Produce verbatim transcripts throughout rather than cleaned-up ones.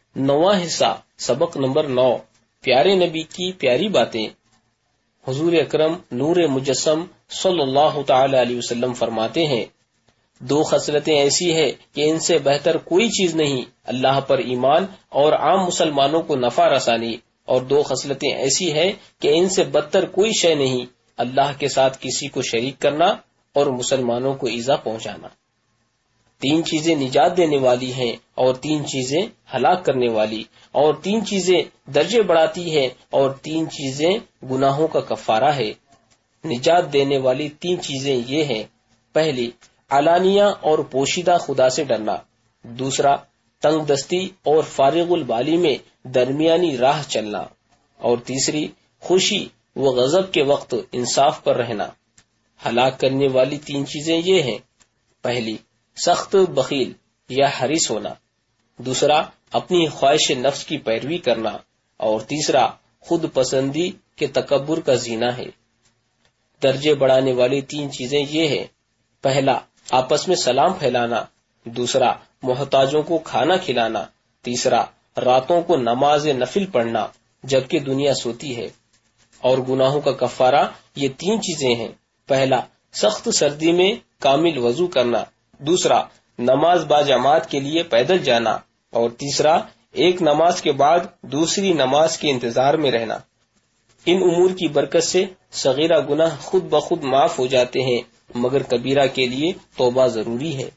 نواں حصہ سبق نمبر نو، پیارے نبی کی پیاری باتیں۔ حضور اکرم نور مجسم صلی اللہ تعالی علیہ وسلم فرماتے ہیں، دو خصلتیں ایسی ہیں کہ ان سے بہتر کوئی چیز نہیں، اللہ پر ایمان اور عام مسلمانوں کو نفع رسانی، اور دو خصلتیں ایسی ہیں کہ ان سے بدتر کوئی شے نہیں، اللہ کے ساتھ کسی کو شریک کرنا اور مسلمانوں کو ایذا پہنچانا۔ تین چیزیں نجات دینے والی ہیں اور تین چیزیں ہلاک کرنے والی، اور تین چیزیں درجے بڑھاتی ہیں اور تین چیزیں گناہوں کا کفارہ ہے۔ نجات دینے والی تین چیزیں یہ ہیں، پہلی علانیہ اور پوشیدہ خدا سے ڈرنا، دوسرا تنگ دستی اور فارغ البالی میں درمیانی راہ چلنا، اور تیسری خوشی و غضب کے وقت انصاف پر رہنا۔ ہلاک کرنے والی تین چیزیں یہ ہیں، پہلی سخت بخیل یا حریص ہونا، دوسرا اپنی خواہش نفس کی پیروی کرنا، اور تیسرا خود پسندی کے تکبر کا زینہ ہے۔ درجے بڑھانے والی تین چیزیں یہ ہیں، پہلا آپس میں سلام پھیلانا، دوسرا محتاجوں کو کھانا کھلانا، تیسرا راتوں کو نماز نفل پڑھنا جبکہ دنیا سوتی ہے۔ اور گناہوں کا کفارہ یہ تین چیزیں ہیں، پہلا سخت سردی میں کامل وضو کرنا، دوسرا نماز باجماعت کے لیے پیدل جانا، اور تیسرا ایک نماز کے بعد دوسری نماز کے انتظار میں رہنا۔ ان امور کی برکت سے صغیرہ گناہ خود بخود معاف ہو جاتے ہیں، مگر کبیرہ کے لیے توبہ ضروری ہے۔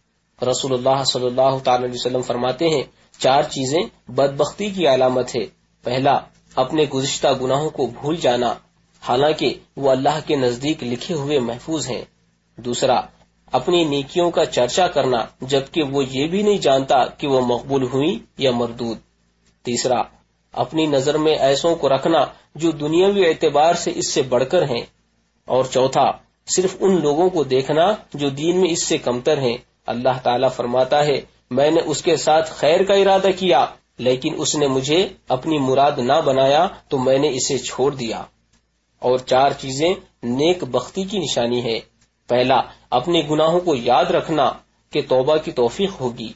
رسول اللہ صلی اللہ تعالی علیہ وسلم فرماتے ہیں، چار چیزیں بدبختی کی علامت ہے۔ پہلا اپنے گزشتہ گناہوں کو بھول جانا، حالانکہ وہ اللہ کے نزدیک لکھے ہوئے محفوظ ہیں۔ دوسرا اپنی نیکیوں کا چرچا کرنا جبکہ وہ یہ بھی نہیں جانتا کہ وہ مقبول ہوئی یا مردود۔ تیسرا اپنی نظر میں ایسوں کو رکھنا جو دنیاوی اعتبار سے اس سے بڑھ کر ہیں، اور چوتھا صرف ان لوگوں کو دیکھنا جو دین میں اس سے کمتر ہیں۔ اللہ تعالیٰ فرماتا ہے، میں نے اس کے ساتھ خیر کا ارادہ کیا لیکن اس نے مجھے اپنی مراد نہ بنایا تو میں نے اسے چھوڑ دیا۔ اور چار چیزیں نیک بختی کی نشانی ہے، پہلا اپنے گناہوں کو یاد رکھنا کہ توبہ کی توفیق ہوگی،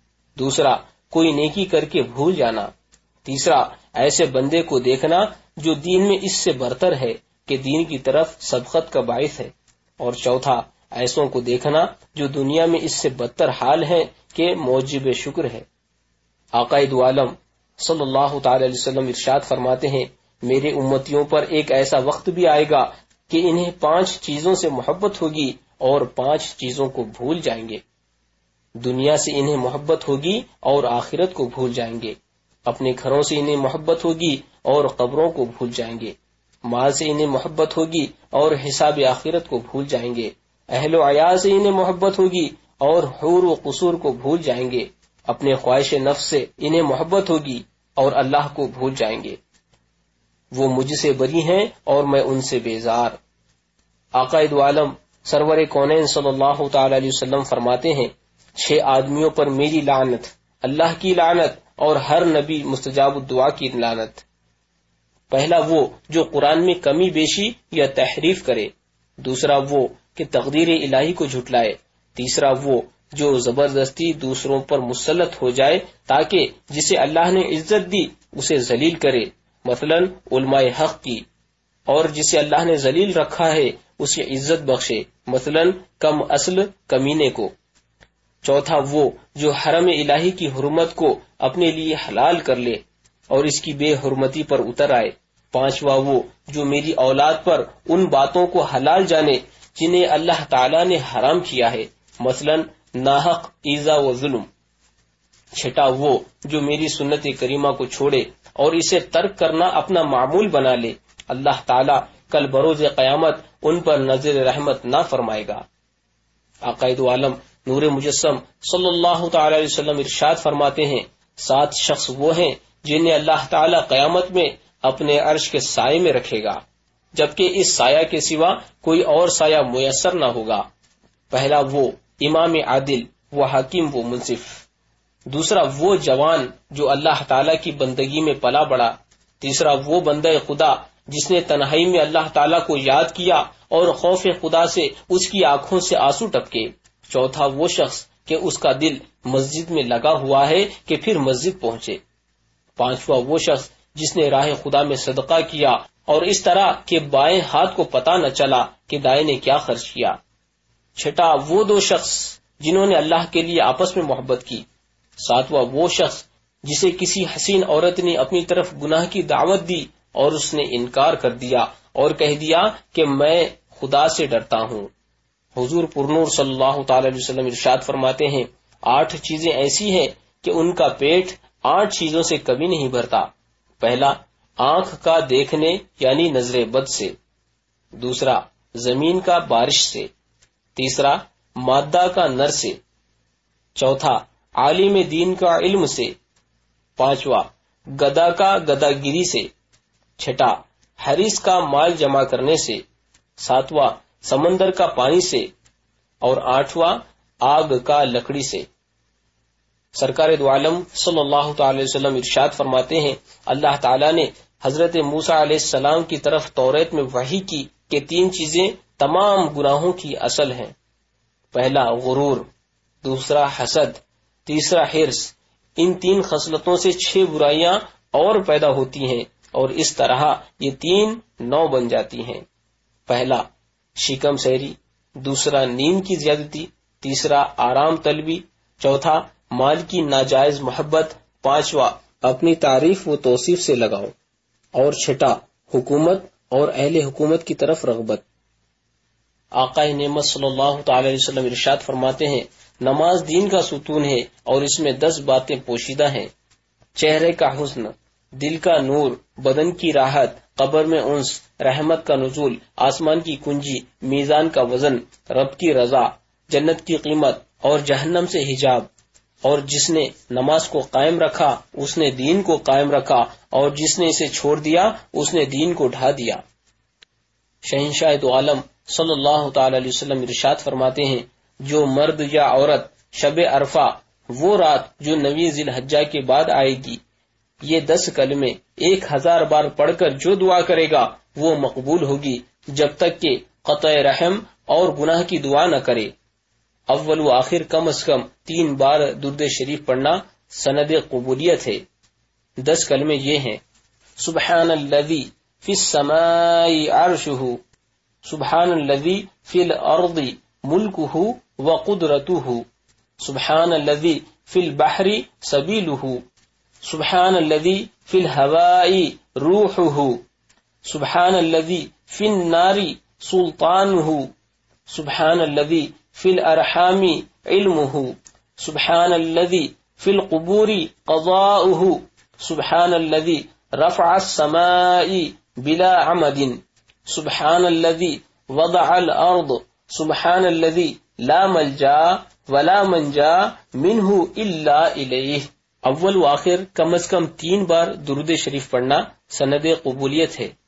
دوسرا کوئی نیکی کر کے بھول جانا، تیسرا ایسے بندے کو دیکھنا جو دین میں اس سے برتر ہے کہ دین کی طرف سبقت کا باعث ہے، اور چوتھا ایسوں کو دیکھنا جو دنیا میں اس سے بدتر حال ہے کہ موجب شکر ہے۔ آقا دو عالم صلی اللہ تعالی علیہ وسلم ارشاد فرماتے ہیں، میرے امتیوں پر ایک ایسا وقت بھی آئے گا کہ انہیں پانچ چیزوں سے محبت ہوگی اور پانچ چیزوں کو بھول جائیں گے۔ دنیا سے انہیں محبت ہوگی اور آخرت کو بھول جائیں گے، اپنے گھروں سے انہیں محبت ہوگی اور قبروں کو بھول جائیں گے، مال سے انہیں محبت ہوگی اور حساب آخرت کو بھول جائیں گے، اہل و عیال سے انہیں محبت ہوگی اور حور و قصور کو بھول جائیں گے، اپنے خواہش نفس سے انہیں محبت ہوگی اور اللہ کو بھول جائیں گے۔ وہ مجھ سے بری ہیں اور میں ان سے بیزار۔ آقا دو عالم سرور کونین صلی اللہ تعالی علیہ وسلم فرماتے ہیں، چھ آدمیوں پر میری لعنت، اللہ کی لعنت اور ہر نبی مستجاب الدعا کی لعنت۔ پہلا وہ جو قرآن میں کمی بیشی یا تحریف کرے، دوسرا وہ کہ تقدیر الہی کو جھٹلائے، تیسرا وہ جو زبردستی دوسروں پر مسلط ہو جائے تاکہ جسے اللہ نے عزت دی اسے ذلیل کرے، مثلا علماء حق کی، اور جسے اللہ نے ذلیل رکھا ہے اسے عزت بخشے، مثلا کم اصل کمینے کو۔ چوتھا وہ جو حرم الہی کی حرمت کو اپنے لیے حلال کر لے اور اس کی بے حرمتی پر اتر آئے۔ پانچواں وہ جو میری اولاد پر ان باتوں کو حلال جانے جنہیں اللہ تعالی نے حرام کیا ہے، مثلا ناحق ایذا و ظلم۔ چھٹا وہ جو میری سنت کریمہ کو چھوڑے اور اسے ترک کرنا اپنا معمول بنا لے، اللہ تعالیٰ کل بروز قیامت ان پر نظر رحمت نہ فرمائے گا۔ آقا دو عالم نور مجسم صلی اللہ تعالی علیہ وسلم ارشاد فرماتے ہیں، سات شخص وہ ہیں جنہیں اللہ تعالیٰ قیامت میں اپنے عرش کے سائے میں رکھے گا جبکہ اس سایہ کے سوا کوئی اور سایہ میسر نہ ہوگا۔ پہلا وہ امام عادل و حکیم و منصف، دوسرا وہ جوان جو اللہ تعالیٰ کی بندگی میں پلا بڑھا، تیسرا وہ بندہ خدا جس نے تنہائی میں اللہ تعالیٰ کو یاد کیا اور خوف خدا سے اس کی آنکھوں سے آنسو ٹپکے، چوتھا وہ شخص کہ اس کا دل مسجد میں لگا ہوا ہے کہ پھر مسجد پہنچے۔ پانچواں وہ شخص جس نے راہ خدا میں صدقہ کیا اور اس طرح کہ بائیں ہاتھ کو پتہ نہ چلا کہ دائیں نے کیا خرچ کیا۔ چھٹا وہ دو شخص جنہوں نے اللہ کے لیے آپس میں محبت کی۔ ساتواں وہ شخص جسے کسی حسین عورت نے اپنی طرف گناہ کی دعوت دی اور اس نے انکار کر دیا اور کہہ دیا کہ میں خدا سے ڈرتا ہوں۔ حضور پرنور صلی اللہ تعالی علیہ وسلم ارشاد فرماتے ہیں، آٹھ چیزیں ایسی ہیں کہ ان کا پیٹ آٹھ چیزوں سے کبھی نہیں بھرتا۔ پہلا، آنکھ کا دیکھنے یعنی نظر بد سے۔ دوسرا، زمین کا بارش سے۔ تیسرا، مادہ کا نر سے۔ چوتھا، عالم دین کا علم سے۔ پانچواں، گدا کا گدا گیری سے۔ چھٹا، حریص کا مال جمع کرنے سے۔ ساتواں، سمندر کا پانی سے۔ اور آٹھواں، آگ کا لکڑی سے۔ سرکار دو عالم صلی اللہ تعالی وسلم ارشاد فرماتے ہیں، اللہ تعالیٰ نے حضرت موسیٰ علیہ السلام کی طرف توریت میں وحی کی کہ تین چیزیں تمام گناہوں کی اصل ہیں۔ پہلا غرور، دوسرا حسد، تیسرا حرص۔ ان تین خصلتوں سے چھ برائیاں اور پیدا ہوتی ہیں اور اس طرح یہ تین نو بن جاتی ہیں۔ پہلا شکم سیری، دوسرا نیند کی زیادتی، تیسرا آرام طلبی، چوتھا مال کی ناجائز محبت، پانچواں اپنی تعریف و توصیف سے لگاؤ، اور چھٹا حکومت اور اہل حکومت کی طرف رغبت۔ آقا نعمت صلی اللہ تعالی علیہ وسلم ارشاد فرماتے ہیں، نماز دین کا ستون ہے اور اس میں دس باتیں پوشیدہ ہیں: چہرے کا حسن، دل کا نور، بدن کی راحت، قبر میں انس، رحمت کا نزول، آسمان کی کنجی، میزان کا وزن، رب کی رضا، جنت کی قیمت اور جہنم سے حجاب۔ اور جس نے نماز کو قائم رکھا اس نے دین کو قائم رکھا، اور جس نے اسے چھوڑ دیا اس نے دین کو ڈھا دیا۔ شہنشاہ دو عالم صلی اللہ تعالی علیہ وسلم ارشاد فرماتے ہیں، جو مرد یا عورت شب عرفہ، وہ رات جو نویں ذی الحجہ کے بعد آئے گی، یہ دس کلمے ایک ہزار بار پڑھ کر جو دعا کرے گا وہ مقبول ہوگی، جب تک کہ قطع رحم اور گناہ کی دعا نہ کرے۔ اول و آخر کم از کم تین بار درود شریف پڑھنا سند قبولیت ہے۔ دس کلمے یہ ہیں: سبحان الذی فی السماء عرشہ، سبحان الذی فی الارض ملکہ وقدرتہ، سبحان الذی فی البحر سبیلہ، سبحان الذی فی الہواء روحہ، سبحان الذی فی النار سلطانہ، سبحان الذی فی الارحام علمہ، سبحان الذی فی القبور قضاؤہ، سبحان الذی رفع السماء بلا عمد، سبحان الذی وضع الارض، سبحان الذی لا ملجا ولا منجا منہ الا الیہ۔ اول و آخر کم از کم تین بار درود شریف پڑھنا سند قبولیت ہے۔